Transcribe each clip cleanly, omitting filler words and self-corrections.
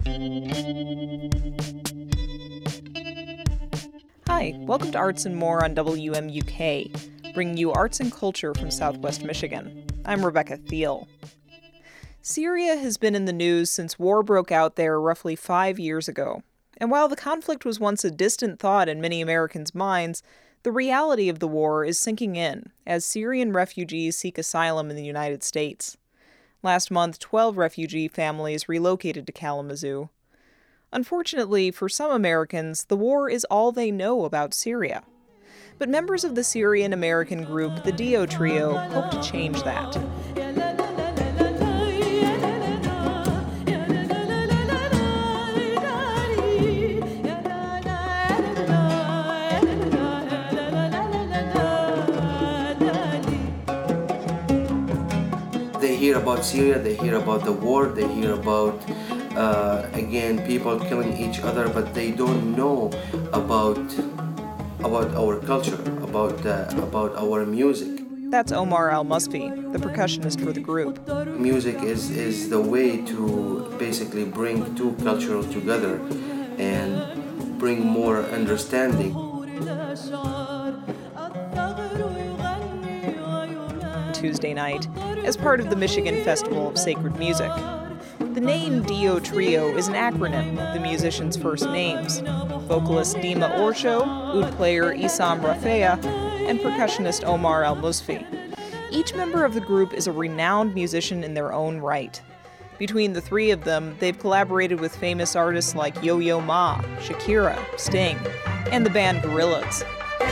Hi, welcome to Arts and More on WMUK, bringing you arts and culture from Southwest Michigan. I'm Rebecca Thiel. Syria has been in the news since war broke out there roughly 5 years ago. And while the conflict was once a distant thought in many Americans' minds, the reality of the war is sinking in as Syrian refugees seek asylum in the United States. Last month, 12 refugee families relocated to Kalamazoo. Unfortunately, for some Americans, the war is all they know about Syria. But members of the Syrian-American group, the Dio Trio, hope to change that. They hear about Syria, they hear about the war, they hear about, people killing each other, but they don't know about our culture, about our music. That's Omar Al-Musfi, the percussionist for the group. Music is the way to basically bring two cultures together and bring more understanding. Tuesday night, as part of the Michigan Festival of Sacred Music. The name Dio Trio is an acronym of the musicians' first names: vocalist Dima Orsho, oud player Issam Rafea, and percussionist Omar Al-Musfi. Each member of the group is a renowned musician in their own right. Between the three of them, they've collaborated with famous artists like Yo-Yo Ma, Shakira, Sting, and the band Gorillaz.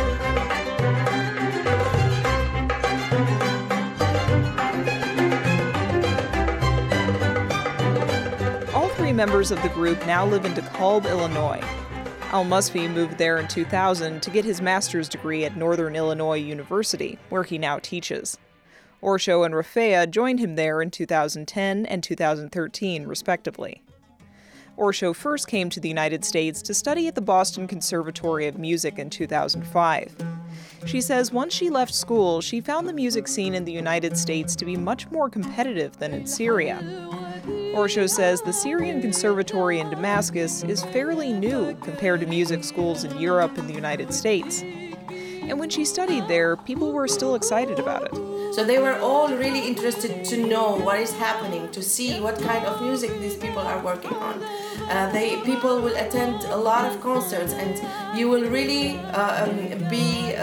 Members of the group now live in DeKalb, Illinois. Al-Musfi moved there in 2000 to get his master's degree at Northern Illinois University, where he now teaches. Orsho and Rafea joined him there in 2010 and 2013, respectively. Orsho first came to the United States to study at the Boston Conservatory of Music in 2005. She says once she left school, she found the music scene in the United States to be much more competitive than in Syria. Orsho says the Syrian Conservatory in Damascus is fairly new compared to music schools in Europe and the United States. And when she studied there, people were still excited about it. So they were all really interested to know what is happening, to see what kind of music these people are working on. People will attend a lot of concerts, and you will really be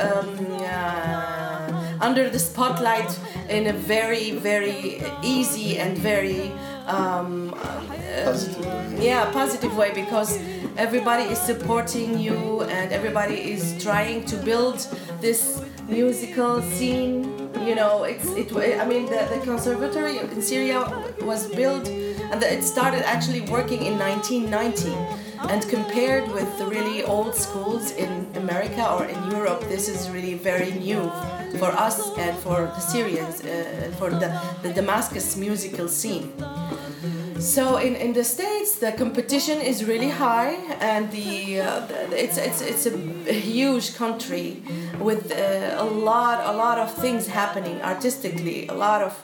under the spotlight in a very, very easy and very positive way, because everybody is supporting you and everybody is trying to build this musical scene. You know, the conservatory in Syria was built, and it started actually working in 1990. And compared with the really old schools in America or in Europe, this is really very new for us and for the Syrians, for the Damascus musical scene. So in the States, the competition is really high, and it's a huge country with a lot of things happening artistically. A lot of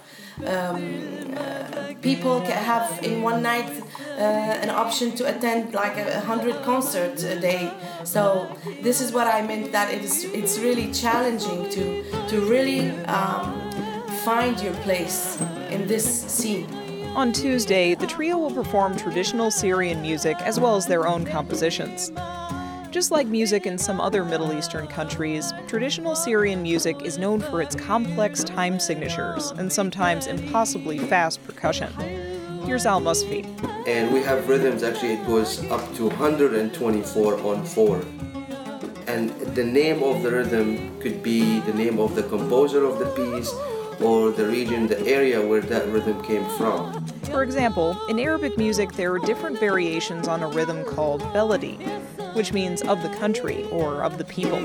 people have in one night an option to attend like 100 concerts a day. So this is what I meant, that it's really challenging to really find your place in this scene. On Tuesday, the trio will perform traditional Syrian music as well as their own compositions. Just like music in some other Middle Eastern countries, traditional Syrian music is known for its complex time signatures and sometimes impossibly fast percussion. Here's Al-Musfi. And we have rhythms, actually it goes up to 124 on 4. And the name of the rhythm could be the name of the composer of the piece, or the region, the area where that rhythm came from. For example, in Arabic music there are different variations on a rhythm called beledi, which means of the country or of the people.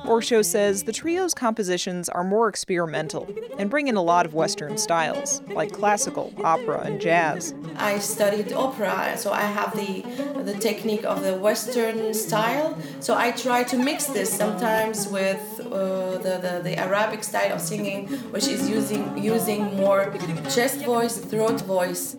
Orsho says the trio's compositions are more experimental and bring in a lot of Western styles, like classical, opera, and jazz. I studied opera, so I have the technique of the Western style. So I try to mix this sometimes with the Arabic style of singing, which is using more chest voice, throat voice.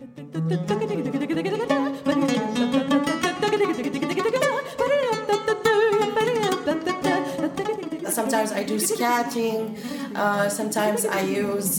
Sometimes I do scatting, sometimes I use,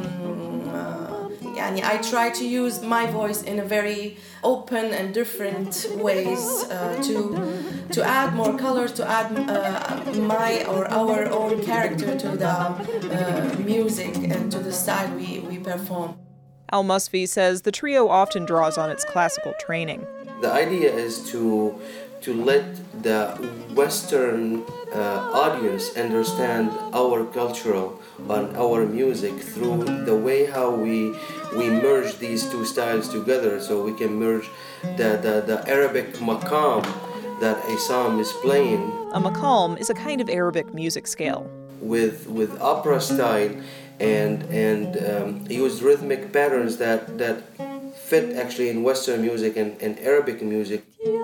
I try to use my voice in a very open and different ways to add more colors, to add my or our own character to the music and to the style we perform. Al-Musfi says the trio often draws on its classical training. The idea is to let the Western audience understand our cultural and our music through the way how we merge these two styles together, so we can merge the Arabic maqam that Aysam is playing. A maqam is a kind of Arabic music scale. With opera style and use rhythmic patterns that fit actually in Western music and Arabic music.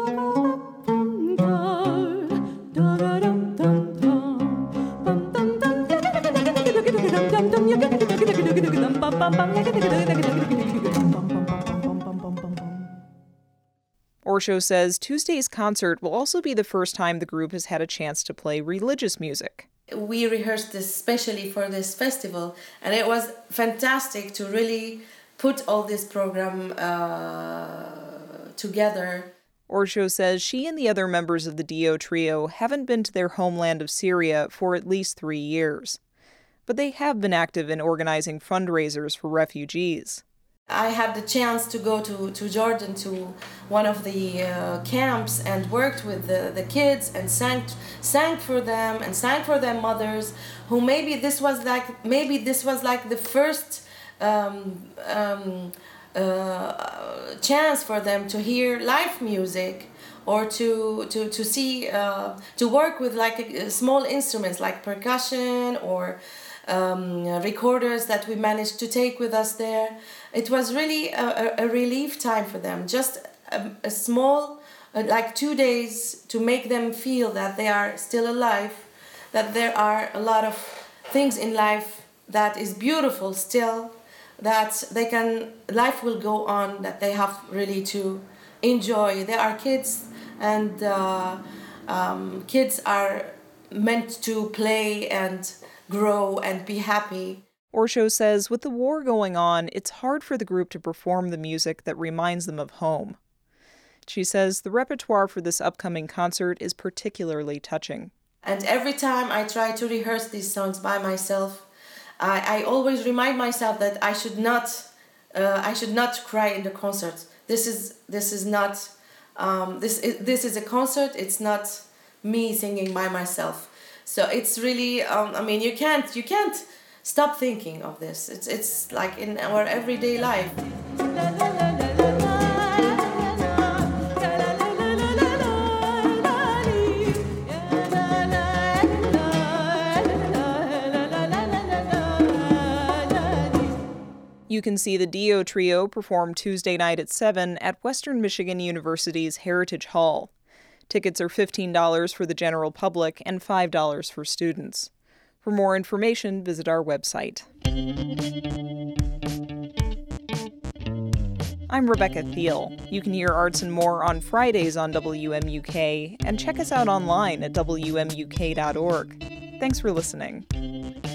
Orsho says Tuesday's concert will also be the first time the group has had a chance to play religious music. We rehearsed this specially for this festival, and it was fantastic to really put all this program together. Orsho says she and the other members of the Dio Trio haven't been to their homeland of Syria for at least 3 years, but they have been active in organizing fundraisers for refugees. I had the chance to go to Jordan, to one of the camps, and worked with the kids and sang for them and sang for their mothers, who maybe this was like the first chance for them to hear live music, or to see to work with like small instruments like percussion or recorders that we managed to take with us there. It was really a relief time for them, just a small, like 2 days, to make them feel that they are still alive, that there are a lot of things in life that is beautiful still, that life will go on, that they have really to enjoy. They are kids, and kids are meant to play and grow and be happy. Orsho says with the war going on, it's hard for the group to perform the music that reminds them of home. She says the repertoire for this upcoming concert is particularly touching. And every time I try to rehearse these songs by myself, I always remind myself that I should not cry in the concert. This is a concert. It's not me singing by myself. So it's really, you can't stop thinking of this. It's like in our everyday life. You can see the Dio Trio perform Tuesday night at 7 at Western Michigan University's Heritage Hall. Tickets are $15 for the general public and $5 for students. For more information, visit our website. I'm Rebecca Thiel. You can hear Arts and More on Fridays on WMUK, and check us out online at WMUK.org. Thanks for listening.